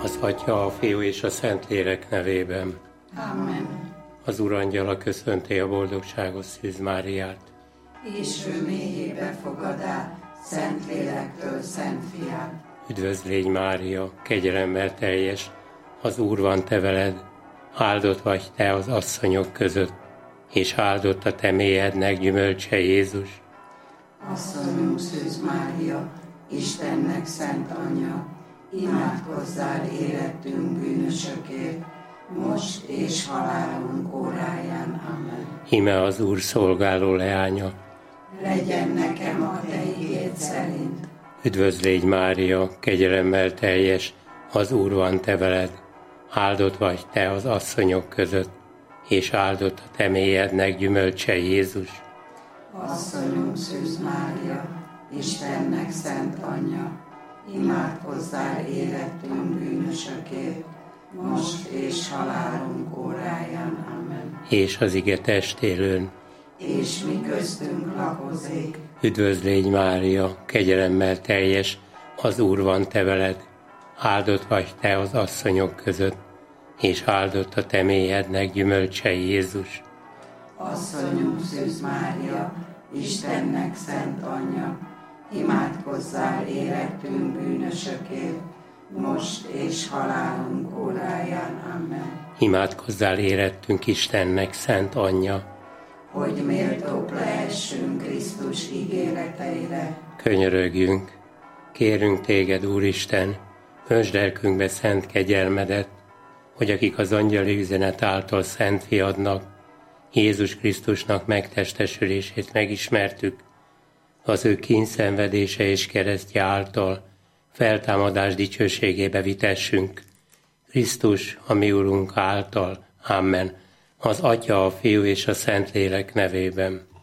Az Atya, a Fiú és a Szentlélek nevében. Amen. Az Urangyala köszönti a boldogságos Szűz Máriát. És ő méhébe fogadá, Szentlélektől Szent Fiát. Üdvözl légy Mária, kegyelemmel teljes, az Úr van te veled, áldott vagy te az asszonyok között, és áldott a te méhednek gyümölcse Jézus. Asszonyunk Szűz Mária, Istennek szent anyja, imádkozzál érettünk bűnösökért, most és halálunk óráján. Amen. Íme az Úr szolgáló leánya. Legyen nekem a te igéd szerint. Üdvözl légy Mária, kegyelemmel teljes, az Úr van te veled, áldott vagy te az asszonyok között, és áldott a te méhednek gyümölcse Jézus. Asszonyunk Szűz Mária, Istennek szent anyja, imádkozzál érettünk bűnösökért, most és halálunk óráján. Amen. És az ige testélőn. És mi köztünk lakozik. Üdvözl légy Mária, kegyelemmel teljes, az Úr van te veled, áldott vagy te az asszonyok között, és áldott a te méhednek gyümölcse Jézus. Asszonyunk Szűz Mária, Istennek szent anyja, imádkozzál érettünk bűnösökért, most és halálunk óráján. Amen. Imádkozzál érettünk Istennek szent anyja, hogy méltók lehessünk Krisztus ígéreteire. Könyörögjünk, kérünk téged, Úristen, öntsd lelkünkbe szent kegyelmedet, hogy akik az angyali üzenet által szent fiadnak, Jézus Krisztusnak megtestesülését megismertük, az ő kínszenvedése és keresztje által feltámadás dicsőségébe vitessünk. Krisztus, a mi Urunk által. Amen. Az Atya, a Fiú és a Szentlélek nevében.